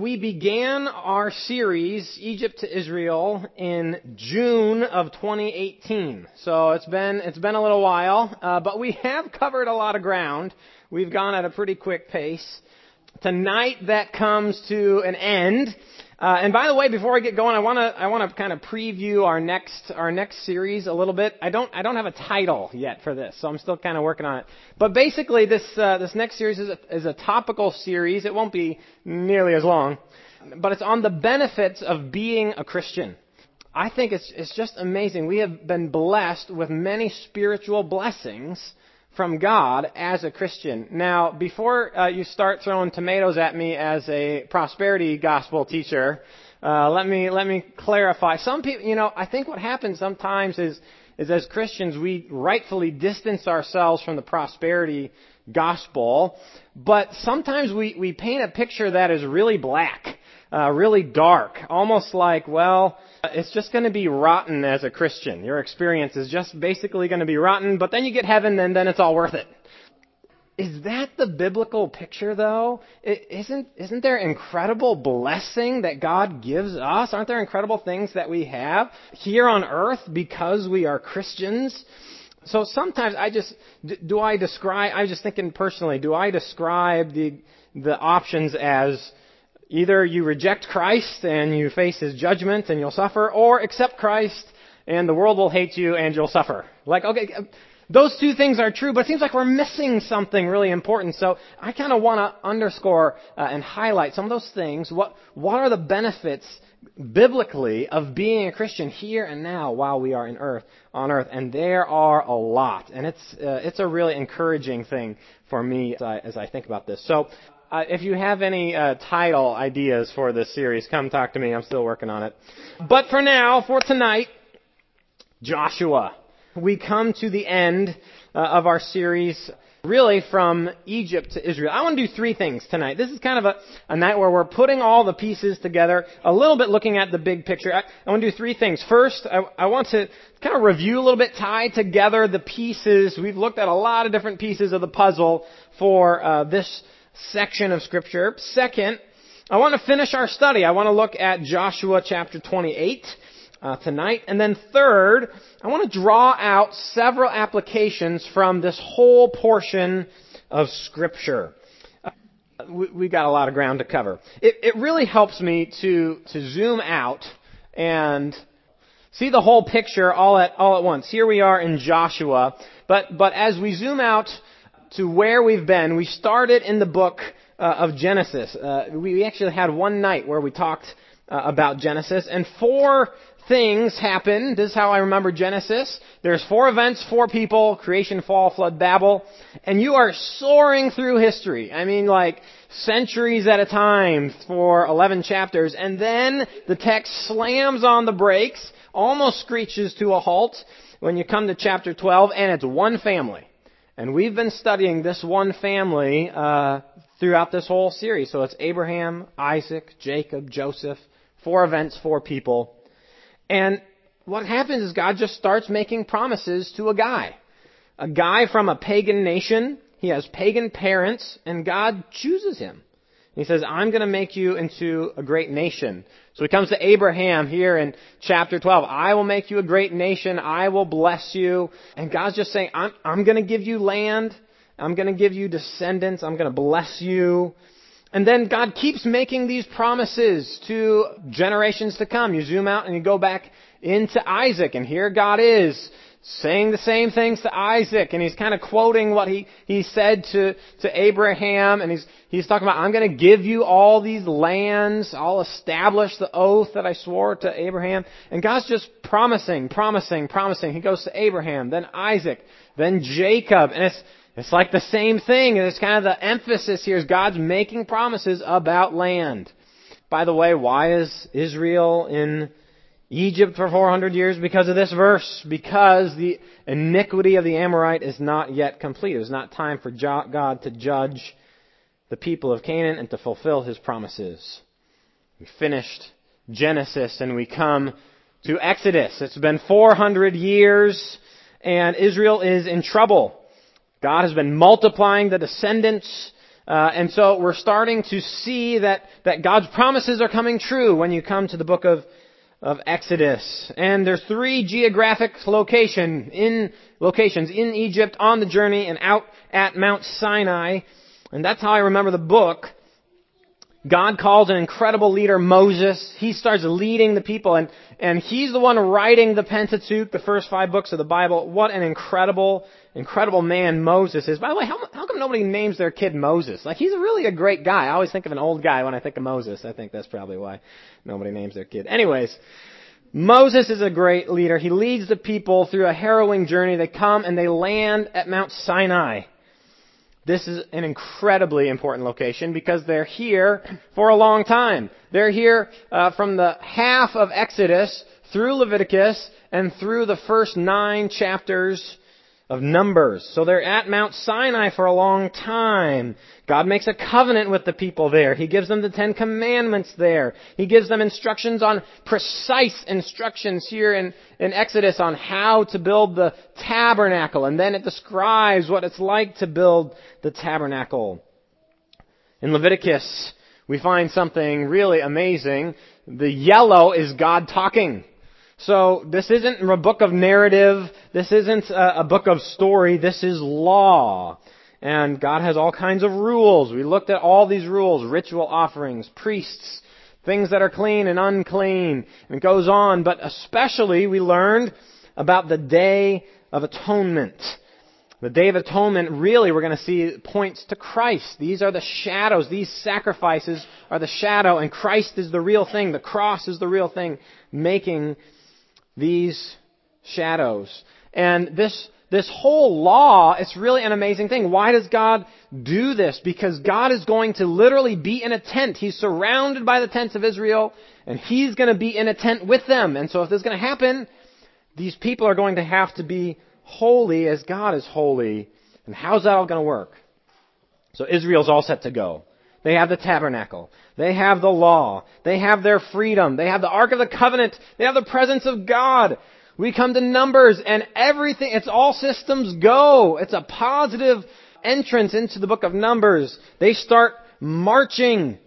We began our series, Egypt to Israel, in June of 2018. So it's been a little while, but we have covered a lot of ground. We've gone at a pretty quick pace. Tonight that comes to an end. And by the way, before I get going, I want to kind of preview our next series a little bit. I don't have a title yet for this, so I'm still kind of working on it. But basically, this next series is a topical series. It won't be nearly as long, but it's on the benefits of being a Christian. I think it's just amazing. We have been blessed with many spiritual blessings from God as a Christian. Now, before you start throwing tomatoes at me as a prosperity gospel teacher, let me clarify. Some people, I think what happens sometimes is as Christians we rightfully distance ourselves from the prosperity gospel, but sometimes we paint a picture that is really black, really dark, almost like, it's just going to be rotten as a Christian. Your experience is just basically going to be rotten, but then you get heaven and then it's all worth it. Is that the biblical picture, though? Isn't there incredible blessing that God gives us? Aren't there incredible things that we have here on earth because we are Christians? So sometimes I was just thinking personally, do I describe the options as either you reject Christ and you face His judgment and you'll suffer, or accept Christ and the world will hate you and you'll suffer? Like, okay, those two things are true, but it seems like we're missing something really important. So I kind of want to underscore and highlight some of those things. What are the benefits biblically of being a Christian here and now while we are on earth? And there are a lot, and it's a really encouraging thing for me as I think about this. So if you have any title ideas for this series, come talk to me. I'm still working on it. But for now, for tonight, Joshua. We come to the end of our series, really from Egypt to Israel. I want to do three things tonight. This is kind of a night where we're putting all the pieces together, a little bit looking at the big picture. I want to do three things. First, I want to kind of review a little bit, tie together the pieces. We've looked at a lot of different pieces of the puzzle for this section of Scripture. Second, I want to finish our study. I want to look at Joshua chapter 28 tonight. And then third, I want to draw out several applications from this whole portion of Scripture. We've got a lot of ground to cover. It really helps me to zoom out and see the whole picture all at once. Here we are in Joshua, but as we zoom out to where we've been, we started in the book of Genesis. We actually had one night where we talked about Genesis, and four things happen. This is how I remember Genesis. There's four events, four people: creation, fall, flood, Babel. And you are soaring through history. I mean, like centuries at a time for 11 chapters. And then the text slams on the brakes, almost screeches to a halt when you come to chapter 12, and it's one family. And we've been studying this one family throughout this whole series. So it's Abraham, Isaac, Jacob, Joseph. Four events, four people. And what happens is God just starts making promises to a guy from a pagan nation. He has pagan parents, and God chooses him. He says, I'm going to make you into a great nation. So he comes to Abraham here in chapter 12. I will make you a great nation. I will bless you. And God's just saying, I'm going to give you land. I'm going to give you descendants. I'm going to bless you. And then God keeps making these promises to generations to come. You zoom out and you go back into Isaac, and here God is saying the same things to Isaac, and He's kind of quoting what he said to Abraham, and He's talking about, I'm going to give you all these lands. I'll establish the oath that I swore to Abraham. And God's just promising. He goes to Abraham, then Isaac, then Jacob, and it's like the same thing, and it's kind of the emphasis here is God's making promises about land. By the way, why is Israel in Egypt for 400 years? Because of this verse. Because the iniquity of the Amorite is not yet complete. It is not time for God to judge the people of Canaan and to fulfill His promises. We finished Genesis and we come to Exodus. It's been 400 years and Israel is in trouble. God has been multiplying the descendants And so we're starting to see that God's promises are coming true when you come to the book of Exodus. And there's 3 geographic locations in Egypt, on the journey, and out at Mount Sinai. And that's how I remember the book. God calls an incredible leader, Moses. He starts leading the people, and he's the one writing the Pentateuch, the first 5 books of the Bible. What an incredible man Moses is. By the way, how come nobody names their kid Moses? Like, he's really a great guy. I always think of an old guy when I think of Moses. I think that's probably why nobody names their kid. Anyways, Moses is a great leader. He leads the people through a harrowing journey. They come and they land at Mount Sinai. This is an incredibly important location because they're here for a long time. They're here from the half of Exodus through Leviticus and through the first 9 chapters of Numbers. So they're at Mount Sinai for a long time. God makes a covenant with the people there. He gives them the 10 Commandments there. He gives them precise instructions here in Exodus on how to build the tabernacle. And then it describes what it's like to build the tabernacle. In Leviticus, we find something really amazing. The yellow is God talking. So this isn't a book of narrative. This isn't a book of story. This is law. And God has all kinds of rules. We looked at all these rules: ritual offerings, priests, things that are clean and unclean. And it goes on. But especially we learned about the Day of Atonement. The Day of Atonement, really, we're going to see, points to Christ. These are the shadows. These sacrifices are the shadow, and Christ is the real thing. The cross is the real thing, making these shadows. And this whole law, it's really an amazing thing. Why does God do this? Because God is going to literally be in a tent. He's surrounded by the tents of Israel, and He's going to be in a tent with them. And so if this is going to happen, these people are going to have to be holy as God is holy. And how's that all going to work? So Israel's all set to go. They have the tabernacle. They have the law. They have their freedom. They have the Ark of the Covenant. They have the presence of God. We come to Numbers and everything, it's all systems go. It's a positive entrance into the book of Numbers. They start marching.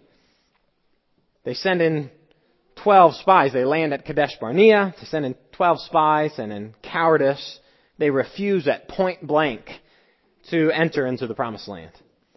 They send in 12 spies. They land at Kadesh Barnea. They send in 12 spies, and in cowardice, they refuse at point blank to enter into the promised land.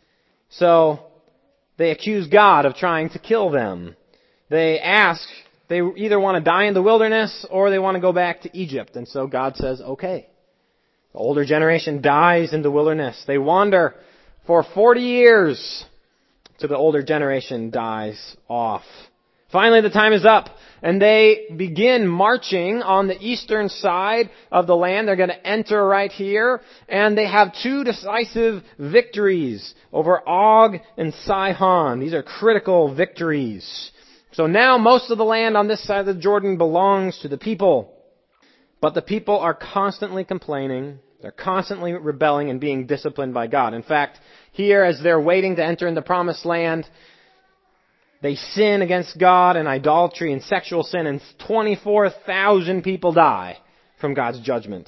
So they accuse God of trying to kill them. They either want to die in the wilderness or they want to go back to Egypt. And so God says, okay. The older generation dies in the wilderness. They wander for 40 years till the older generation dies off. Finally, the time is up, and they begin marching on the eastern side of the land. They're going to enter right here, and they have 2 decisive victories over Og and Sihon. These are critical victories. So now most of the land on this side of the Jordan belongs to the people. But the people are constantly complaining. They're constantly rebelling and being disciplined by God. In fact, here as they're waiting to enter in the promised land, they sin against God in idolatry and sexual sin, and 24,000 people die from God's judgment.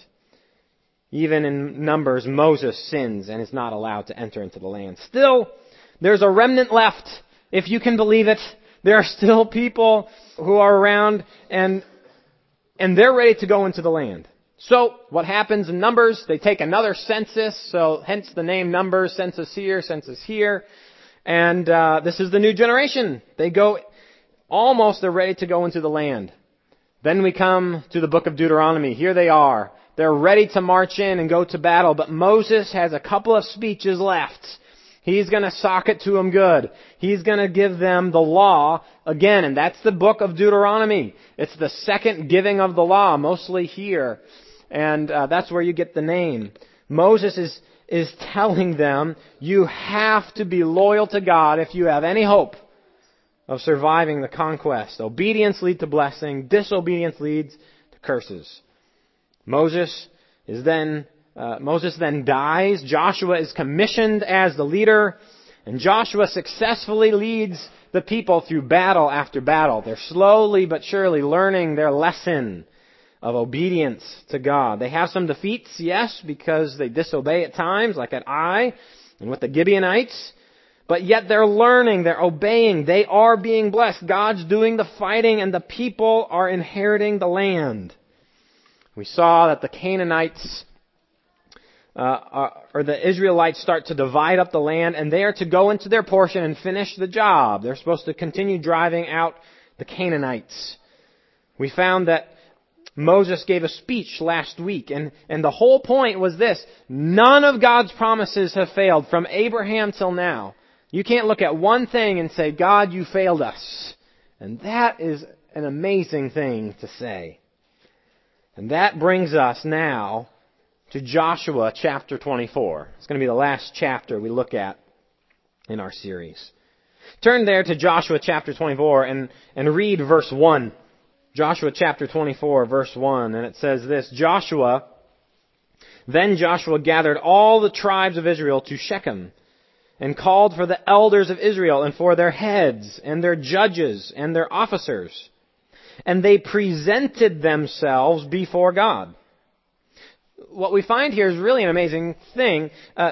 Even in Numbers, Moses sins and is not allowed to enter into the land. Still, there's a remnant left, if you can believe it. There are still people who are around, and they're ready to go into the land. So, what happens in Numbers? They take another census, so hence the name Numbers, census here. And this is the new generation. They're ready to go into the land. Then we come to the book of Deuteronomy. Here they are. They're ready to march in and go to battle, but Moses has a couple of speeches left. He's going to sock it to them good. He's going to give them the law again, and that's the book of Deuteronomy. It's the second giving of the law, mostly here. And that's where you get the name. Moses is telling them, you have to be loyal to God if you have any hope of surviving the conquest. Obedience leads to blessing. Disobedience leads to curses. Moses then dies. Joshua is commissioned as the leader, and Joshua successfully leads the people through battle after battle. They're slowly but surely learning their lesson of obedience to God. They have some defeats, yes, because they disobey at times, like at Ai and with the Gibeonites. But yet they're learning, they're obeying, they are being blessed. God's doing the fighting and the people are inheriting the land. We saw that the Canaanites, or the Israelites start to divide up the land, and they are to go into their portion and finish the job. They're supposed to continue driving out the Canaanites. We found that Moses gave a speech last week, and the whole point was this: none of God's promises have failed from Abraham till now. You can't look at one thing and say, God, you failed us. And that is an amazing thing to say. And that brings us now to Joshua chapter 24. It's going to be the last chapter we look at in our series. Turn there to Joshua chapter 24 and read verse 1. Joshua chapter 24, verse 1, and it says this: Then Joshua gathered all the tribes of Israel to Shechem, and called for the elders of Israel, and for their heads, and their judges, and their officers. And they presented themselves before God. What we find here is really an amazing thing.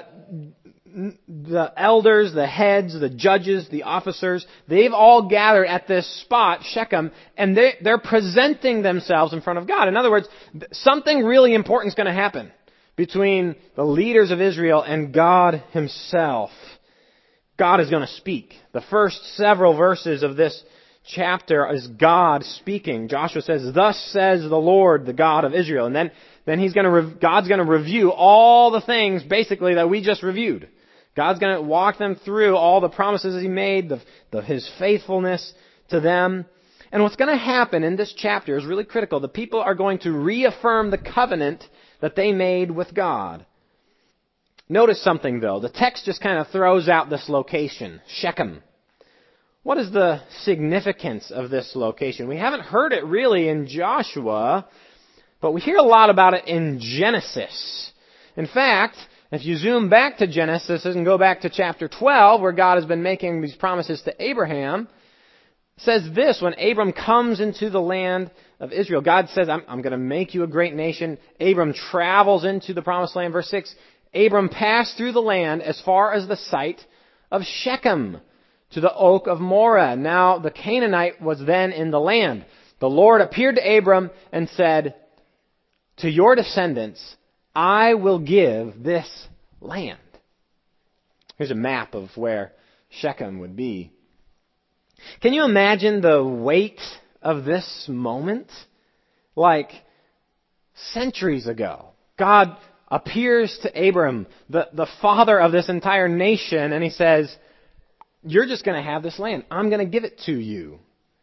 The elders, the heads, the judges, the officers, they've all gathered at this spot, Shechem, and they're presenting themselves in front of God. In other words, something really important is going to happen between the leaders of Israel and God Himself. God is going to speak. The first several verses of this chapter is God speaking. Joshua says, "Thus says the Lord, the God of Israel." And then God's going to review all the things basically that we just reviewed. God's going to walk them through all the promises He made, His faithfulness to them. And what's going to happen in this chapter is really critical. The people are going to reaffirm the covenant that they made with God. Notice something, though. The text just kind of throws out this location, Shechem. What is the significance of this location? We haven't heard it really in Joshua, but we hear a lot about it in Genesis. In fact, if you zoom back to Genesis and go back to chapter 12, where God has been making these promises to Abraham, it says this: when Abram comes into the land of Israel, God says, I'm going to make you a great nation. Abram travels into the promised land. Verse 6, Abram passed through the land as far as the site of Shechem, to the oak of Moreh. Now the Canaanite was then in the land. The Lord appeared to Abram and said, "To your descendants I will give this land." Here's a map of where Shechem would be. Can you imagine the weight of this moment? Like centuries ago, God appears to Abram, the father of this entire nation, and He says, "You're just going to have this land. I'm going to give it to you."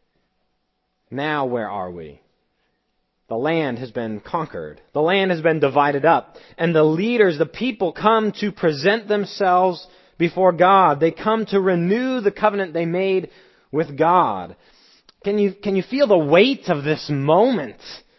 Now where are we? The land has been conquered. The land has been divided up. And the leaders, the people, come to present themselves before God. They come to renew the covenant they made with God. Can you feel the weight of this moment?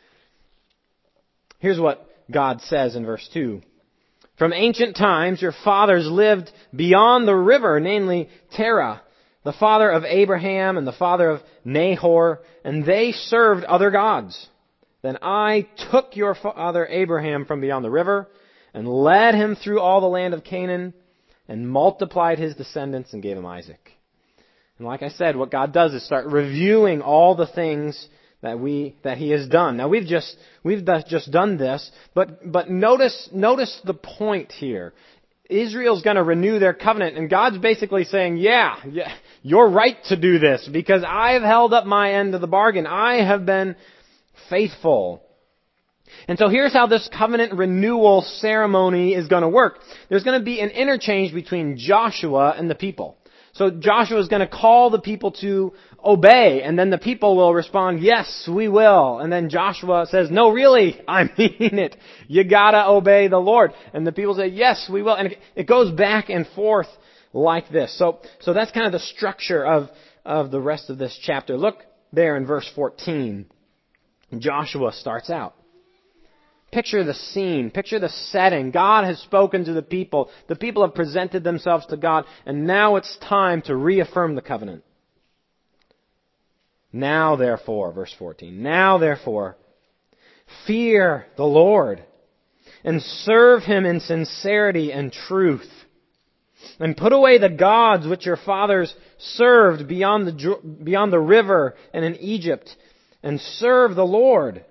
Here's what God says in verse 2. "From ancient times your fathers lived beyond the river, namely Terah, the father of Abraham and the father of Nahor, and they served other gods. Then I took your father Abraham from beyond the river and led him through all the land of Canaan and multiplied his descendants and gave him Isaac." And like I said, what God does is start reviewing all the things that He has done. Now we've just done this, but notice the point here. Israel's going to renew their covenant, and God's basically saying, yeah, you're right to do this because I've held up my end of the bargain. I have been faithful. And so here's how this covenant renewal ceremony is going to work. There's going to be an interchange between Joshua and the people. So Joshua is going to call the people to obey, and then the people will respond, "Yes, we will." And then Joshua says, "No, really, I mean it. You gotta obey the Lord." And the people say, "Yes, we will." And it goes back and forth like this. So that's kind of the structure of the rest of this chapter. Look there in verse 14. Joshua starts out. Picture the scene. Picture the setting. God has spoken to the people. The people have presented themselves to God. And now it's time to reaffirm the covenant. "Now therefore," verse 14, "now therefore, fear the Lord and serve Him in sincerity and truth. And put away the gods which your fathers served beyond the river and in Egypt, and serve the Lord.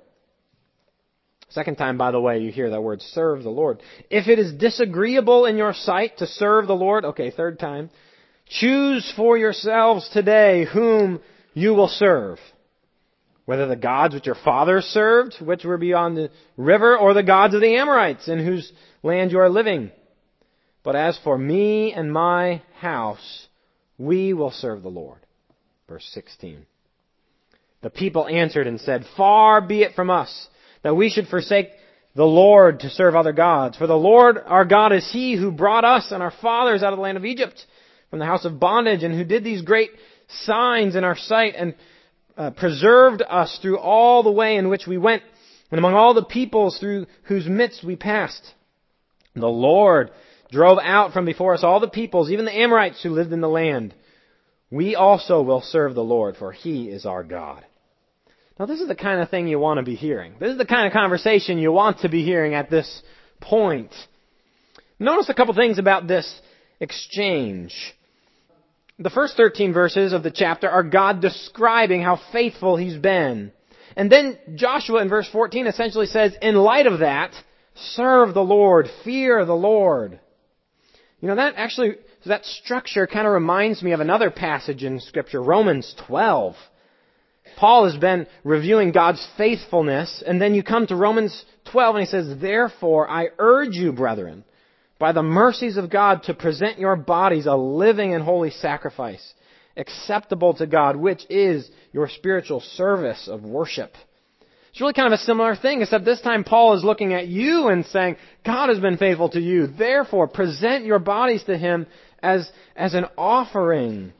Second time, by the way, you hear that word, serve the Lord. If it is disagreeable in your sight to serve the Lord, okay, third time, choose for yourselves today whom you will serve. Whether the gods which your fathers served, which were beyond the river, or the gods of the Amorites in whose land you are living. But as for me and my house, we will serve the Lord. Verse 16. The people answered and said, Far be it from us that we should forsake the Lord to serve other gods. For the Lord our God is He who brought us and our fathers out of the land of Egypt from the house of bondage, and who did these great signs in our sight, and preserved us through all the way in which we went, and among all the peoples through whose midst we passed. The Lord drove out from before us all the peoples, even the Amorites who lived in the land. We also will serve the Lord, for He is our God. Now this is the kind of thing you want to be hearing. This is the kind of conversation you want to be hearing at this point. Notice a couple things about this exchange. The first 13 verses of the chapter are God describing how faithful He's been. And then Joshua in verse 14 essentially says, in light of that, serve the Lord, fear the Lord. You know, that structure kind of reminds me of another passage in Scripture, Romans 12. Paul has been reviewing God's faithfulness, and then you come to Romans 12 and he says, Therefore I urge you, brethren, by the mercies of God, to present your bodies a living and holy sacrifice, acceptable to God, which is your spiritual service of worship. It's really kind of a similar thing, except this time Paul is looking at you and saying, God has been faithful to you. Therefore, present your bodies to Him as an offering,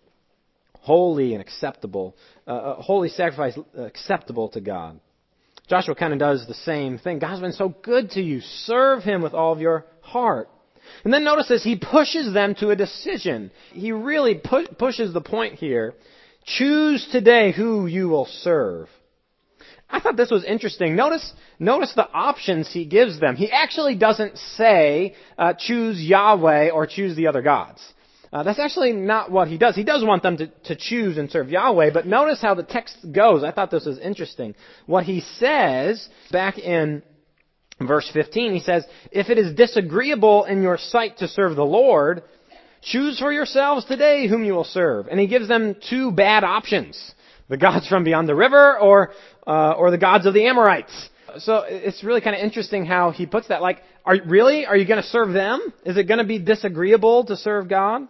holy and acceptable, a holy sacrifice acceptable to God. Joshua kind of does the same thing. God's been so good to you. Serve Him with all of your heart. And then notice this, he pushes them to a decision. He really pushes the point here. Choose today who you will serve. I thought this was interesting. Notice the options he gives them. He actually doesn't say, choose Yahweh or choose the other gods. That's actually not what he does. He does want them to choose and serve Yahweh, but notice how the text goes. I thought this was interesting. What he says back in verse 15, he says, if it is disagreeable in your sight to serve the Lord, choose for yourselves today whom you will serve. And he gives them two bad options. The gods from beyond the river or the gods of the Amorites. So it's really kind of interesting how he puts that. Like, are you going to serve them? Is it going to be disagreeable to serve God?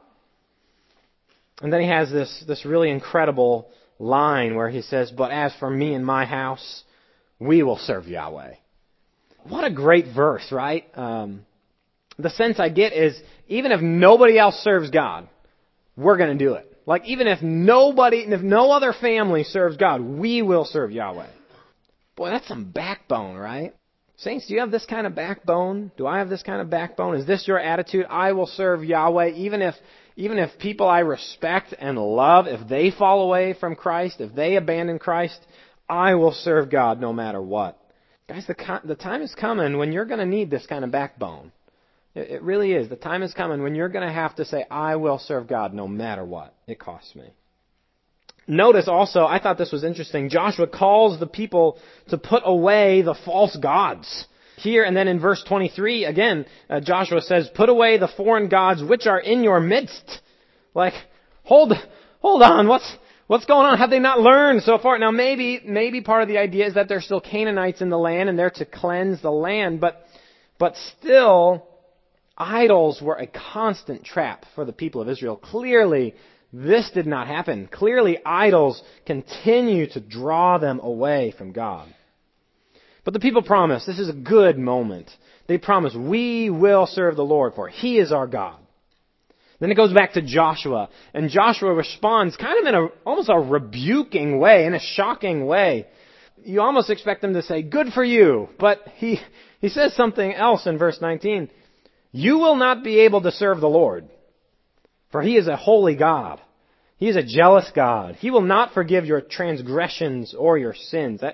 And then he has this really incredible line where he says, but as for me and my house, we will serve Yahweh. What a great verse, right? The sense I get is, even if nobody else serves God, we're going to do it. Like, even if no other family serves God, we will serve Yahweh. Boy, that's some backbone, right? Saints, do you have this kind of backbone? Do I have this kind of backbone? Is this your attitude? I will serve Yahweh, even if people I respect and love, if they fall away from Christ, if they abandon Christ, I will serve God no matter what. Guys, the time is coming when you're going to need this kind of backbone. It really is. The time is coming when you're going to have to say, I will serve God no matter what it costs me. Notice also, I thought this was interesting, Joshua calls the people to put away the false gods. Here and then in verse 23, again, Joshua says, put away the foreign gods which are in your midst. Like, hold on, what's going on? Have they not learned so far? Now maybe part of the idea is that there's still Canaanites in the land and they're to cleanse the land, but still, idols were a constant trap for the people of Israel. Clearly, this did not happen. Clearly, idols continue to draw them away from God. But the people promise, this is a good moment. They promise, we will serve the Lord, for He is our God. Then it goes back to Joshua, and Joshua responds kind of in almost a rebuking way, in a shocking way. You almost expect him to say, good for you, but he says something else in verse 19. You will not be able to serve the Lord, for He is a holy God. He is a jealous God. He will not forgive your transgressions or your sins. That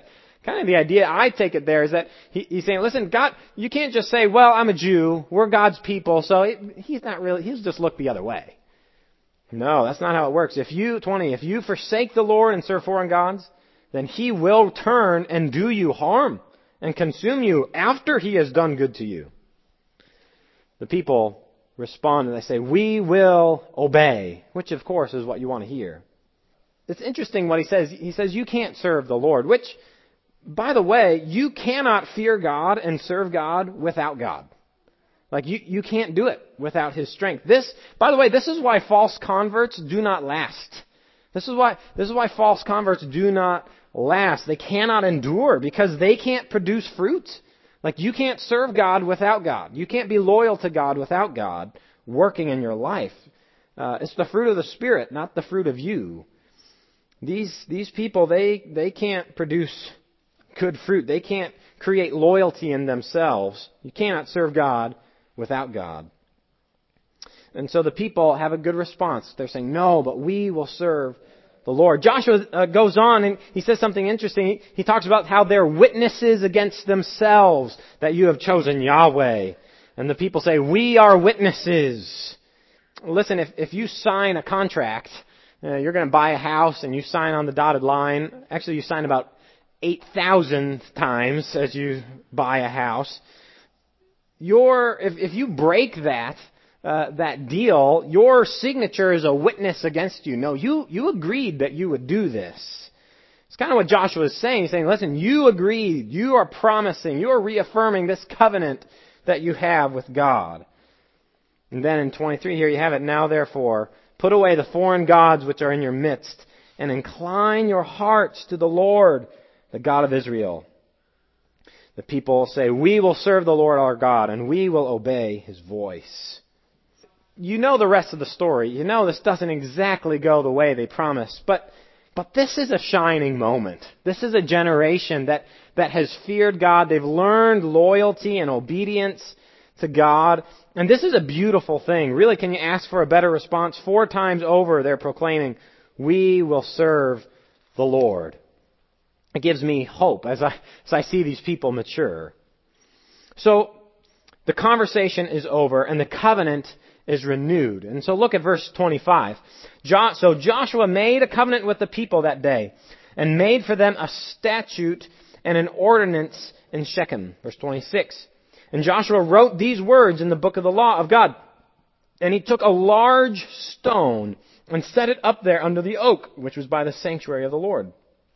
Kind of the idea I take it there is that he's saying, listen, God, you can't just say, well, I'm a Jew, we're God's people, so he'll just look the other way. No, that's not how it works. If you forsake the Lord and serve foreign gods, then He will turn and do you harm and consume you after He has done good to you. The people respond and they say, we will obey, which of course is what you want to hear. It's interesting what he says. He says, you can't serve the Lord, which, by the way, you cannot fear God and serve God without God. Like, you can't do it without His strength. By the way, this is why false converts do not last. This is why false converts do not last. They cannot endure because they can't produce fruit. Like, you can't serve God without God. You can't be loyal to God without God working in your life. It's the fruit of the Spirit, not the fruit of you. These people, they can't produce good fruit. They can't create loyalty in themselves. You cannot serve God without God. And so the people have a good response. They're saying, no, but we will serve the Lord. Joshua goes on and he says something interesting. He talks about how they're witnesses against themselves that you have chosen Yahweh. And the people say, we are witnesses. Listen, if you sign a contract, you're going to buy a house and you sign on the dotted line. Actually, you sign about 8,000 times as you buy a house. If you break that deal, your signature is a witness against you. No, you agreed that you would do this. It's kind of what Joshua is saying. He's saying, listen, you agreed, you are promising, you are reaffirming this covenant that you have with God. And then in 23 here you have it, now therefore, put away the foreign gods which are in your midst, and incline your hearts to the Lord, the God of Israel. The people say, we will serve the Lord our God, and we will obey His voice. You know the rest of the story. You know this doesn't exactly go the way they promised. But this is a shining moment. This is a generation that has feared God. They've learned loyalty and obedience to God. And this is a beautiful thing. Really, can you ask for a better response? 4 times over they're proclaiming, we will serve the Lord. It gives me hope as I see these people mature. So the conversation is over and the covenant is renewed. And so look at verse 25. So Joshua made a covenant with the people that day and made for them a statute and an ordinance in Shechem. Verse 26. And Joshua wrote these words in the book of the law of God. And he took a large stone and set it up there under the oak, which was by the sanctuary of the Lord.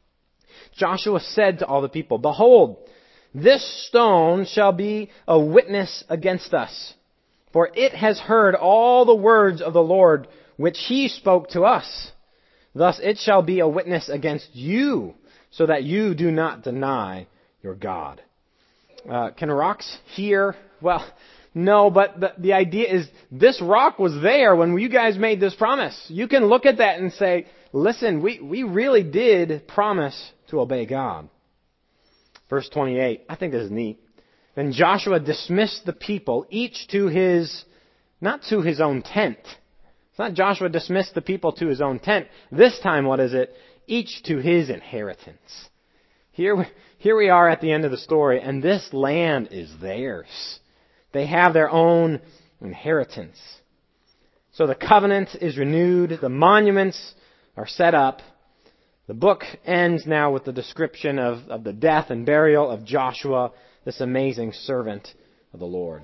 Joshua said to all the people, behold, this stone shall be a witness against us. For it has heard all the words of the Lord which He spoke to us. Thus it shall be a witness against you, so that you do not deny your God. Can rocks hear? Well, no, but the idea is this rock was there when you guys made this promise. You can look at that and say, listen, we really did promise to obey God. Verse 28, I think this is neat. Then Joshua dismissed the people, each to not to his own tent. It's not Joshua dismissed the people to his own tent. This time, what is it? Each to his inheritance. Here we are at the end of the story, and this land is theirs. They have their own inheritance. So the covenant is renewed. The monuments are set up. The book ends now with the description of the death and burial of Joshua, this amazing servant of the Lord.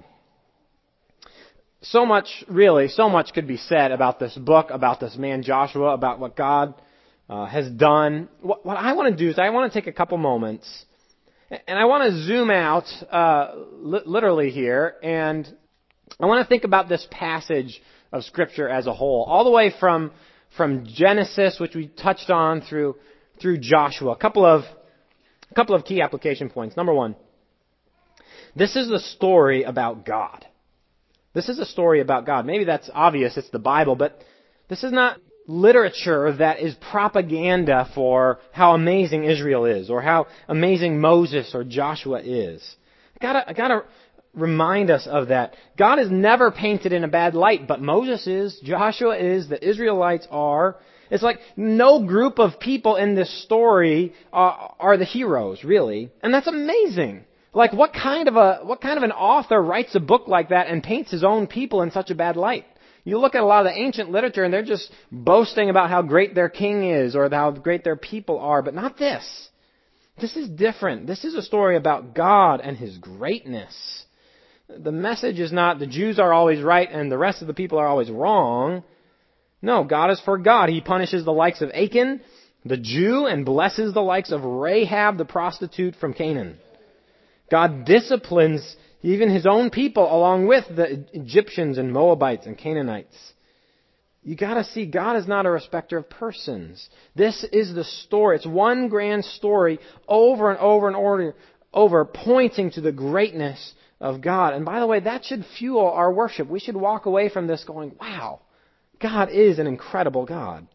So much could be said about this book, about this man Joshua, about what God has done. What I want to do is I want to take a couple moments and I want to zoom out literally here, and I want to think about this passage of Scripture as a whole, all the way from Genesis, which we touched on, through Joshua. A couple of key application points. Number one, this is a story about God. This is a story about God. Maybe that's obvious, it's the Bible, but this is not literature that is propaganda for how amazing Israel is, or how amazing Moses or Joshua is. I gotta remind us of that. God is never painted in a bad light, but Moses is, Joshua is, the Israelites are. It's like no group of people in this story are the heroes, really. And that's amazing. Like what kind of an author writes a book like that and paints his own people in such a bad light? You look at a lot of the ancient literature and they're just boasting about how great their king is or how great their people are, but not this. This is different. This is a story about God and His greatness. The message is not the Jews are always right and the rest of the people are always wrong. No, God is for God. He punishes the likes of Achan, the Jew, and blesses the likes of Rahab, the prostitute from Canaan. God disciplines even His own people along with the Egyptians and Moabites and Canaanites. You gotta see, God is not a respecter of persons. This is the story. It's one grand story over and over and over, pointing to the greatness of God. And by the way, that should fuel our worship. We should walk away from this going, wow, God is an incredible God.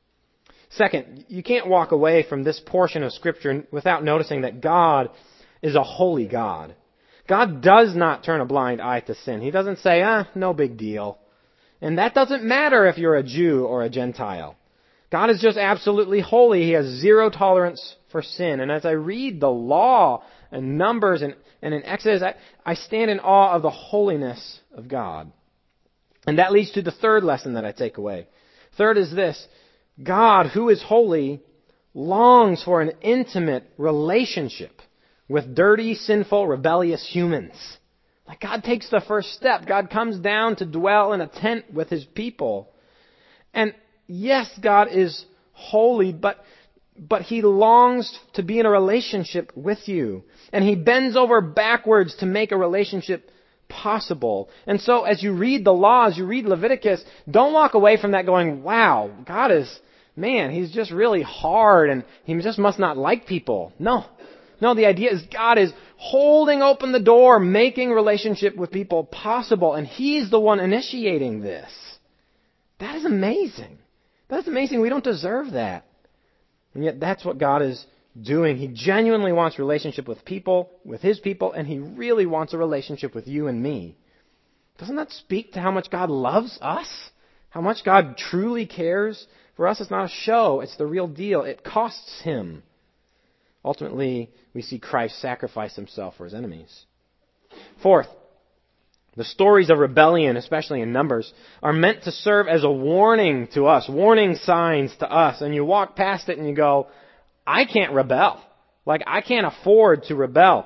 Second, you can't walk away from this portion of Scripture without noticing that God is a holy God. God does not turn a blind eye to sin. He doesn't say, no big deal. And that doesn't matter if you're a Jew or a Gentile. God is just absolutely holy. He has zero tolerance for sin. And as I read the law and Numbers and in Exodus, I stand in awe of the holiness of God. And that leads to the third lesson that I take away. Third is this: God, who is holy, longs for an intimate relationship with dirty, sinful, rebellious humans. Like God takes the first step. God comes down to dwell in a tent with His people. And yes, God is holy, but He longs to be in a relationship with you. And He bends over backwards to make a relationship possible. And so as you read the laws, you read Leviticus, don't walk away from that going, wow, God is, man, He's just really hard and He just must not like people. No, the idea is God is holding open the door, making relationship with people possible, and He's the one initiating this. That is amazing. That is amazing. We don't deserve that. And yet that's what God is doing. He genuinely wants relationship with people, with His people, and He really wants a relationship with you and me. Doesn't that speak to how much God loves us? How much God truly cares for us? It's not a show. It's the real deal. It costs Him. Ultimately, we see Christ sacrifice Himself for His enemies. Fourth, the stories of rebellion, especially in Numbers, are meant to serve as a warning to us, warning signs to us. And you walk past it and you go, I can't rebel. Like, I can't afford to rebel.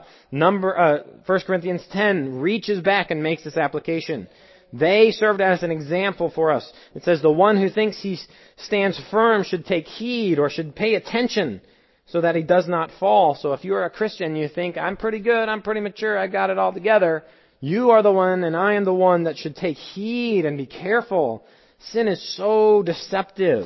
1 Corinthians 10 reaches back and makes this application. They served as an example for us. It says, the one who thinks he stands firm should take heed or should pay attention so that he does not fall. So if you're a Christian, you think, I'm pretty good, I'm pretty mature, I got it all together. You are the one and I am the one that should take heed and be careful. Sin is so deceptive.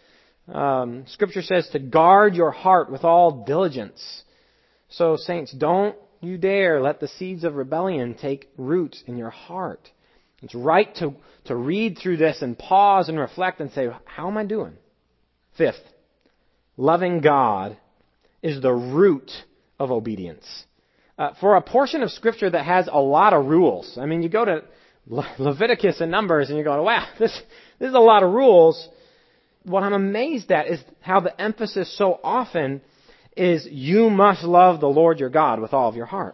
Scripture says to guard your heart with all diligence. So saints, don't you dare let the seeds of rebellion take root in your heart. It's right to read through this and pause and reflect and say, how am I doing? Fifth, loving God is the root of obedience. For a portion of Scripture that has a lot of rules, I mean, you go to Leviticus and Numbers and you go, wow, this is a lot of rules. What I'm amazed at is how the emphasis so often is you must love the Lord your God with all of your heart.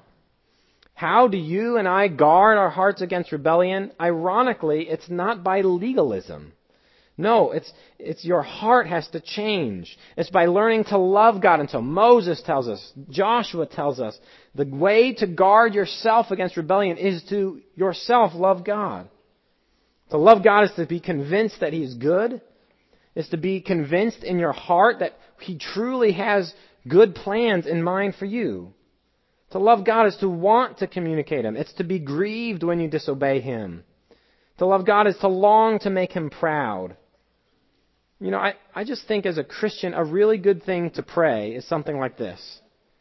How do you and I guard our hearts against rebellion? Ironically, it's not by legalism. No, it's your heart has to change. It's by learning to love God. And so Moses tells us, Joshua tells us, the way to guard yourself against rebellion is to yourself love God. To love God is to be convinced that He is good. Is to be convinced in your heart that He truly has good plans in mind for you. To love God is to want to communicate Him. It's to be grieved when you disobey Him. To love God is to long to make Him proud. You know, I just think as a Christian, a really good thing to pray is something like this.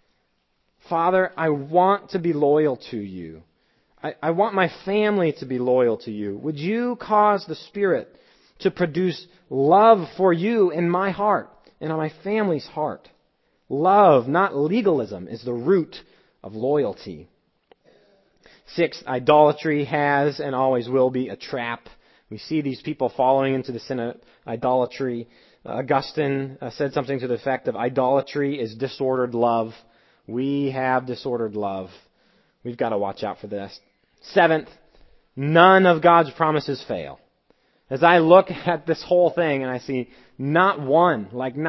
Father, I want to be loyal to You. I want my family to be loyal to You. Would You cause the Spirit to produce love for You in my heart and on my family's heart? Love, not legalism, is the root of loyalty. Sixth, idolatry has and always will be a trap. We see these people falling into the sin of idolatry. Augustine said something to the effect of idolatry is disordered love. We have disordered love. We've got to watch out for this. Seventh, none of God's promises fail. As I look at this whole thing and I see not one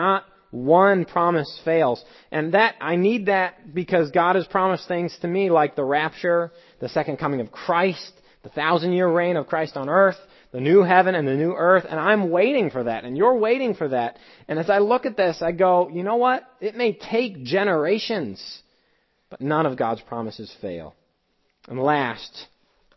promise fails. And that, I need that because God has promised things to me like the rapture, the second coming of Christ, the 1,000-year reign of Christ on earth, the new heaven and the new earth, and I'm waiting for that, and you're waiting for that. And as I look at this, I go, you know what? It may take generations, but none of God's promises fail. And last,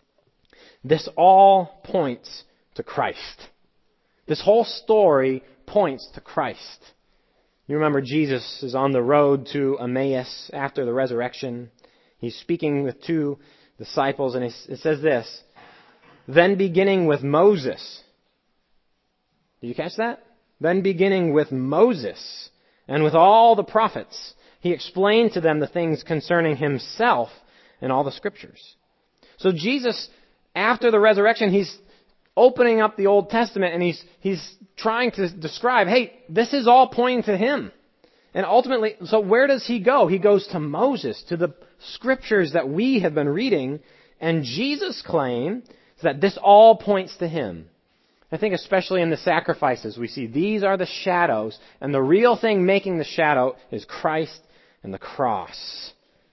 this all points to Christ. This whole story points to Christ. You remember Jesus is on the road to Emmaus after the resurrection. He's speaking with two disciples, and it says this, then beginning with Moses. Did you catch that? Then beginning with Moses and with all the prophets, he explained to them the things concerning himself in all the scriptures. So Jesus, after the resurrection, he's opening up the Old Testament and he's trying to describe, hey, this is all pointing to him. And ultimately, so where does he go? He goes to Moses, to the scriptures that we have been reading, and Jesus claims that this all points to him. I think especially in the sacrifices we see these are the shadows, and the real thing making the shadow is Christ and the cross.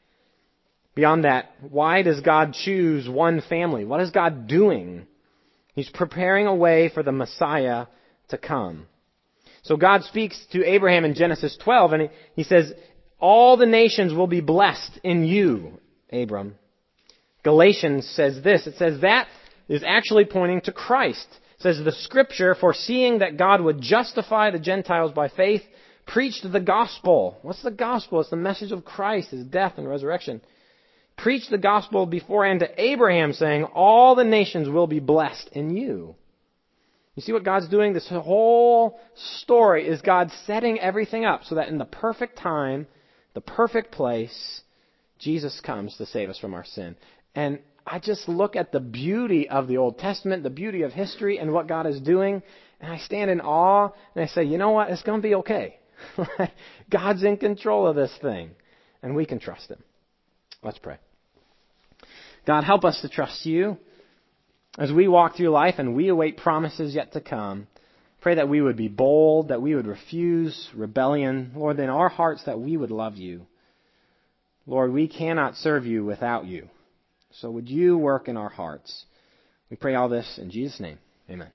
Beyond that, why does God choose one family? What is God doing? He's preparing a way for the Messiah to come. So God speaks to Abraham in Genesis 12, and he says, all the nations will be blessed in you, Abram. Galatians says this. It says that is actually pointing to Christ. It says the scripture, foreseeing that God would justify the Gentiles by faith, preached the gospel. What's the gospel? It's the message of Christ, his death and resurrection. Preached the gospel beforehand to Abraham, saying, all the nations will be blessed in you. You see what God's doing? This whole story is God setting everything up so that in the perfect time, the perfect place, Jesus comes to save us from our sin. And I just look at the beauty of the Old Testament, the beauty of history and what God is doing, and I stand in awe and I say, you know what? It's going to be okay. God's in control of this thing, and we can trust him. Let's pray. God, help us to trust you as we walk through life and we await promises yet to come. Pray that we would be bold, that we would refuse rebellion. Lord, in our hearts that we would love you. Lord, we cannot serve you without you. So would you work in our hearts? We pray all this in Jesus' name. Amen.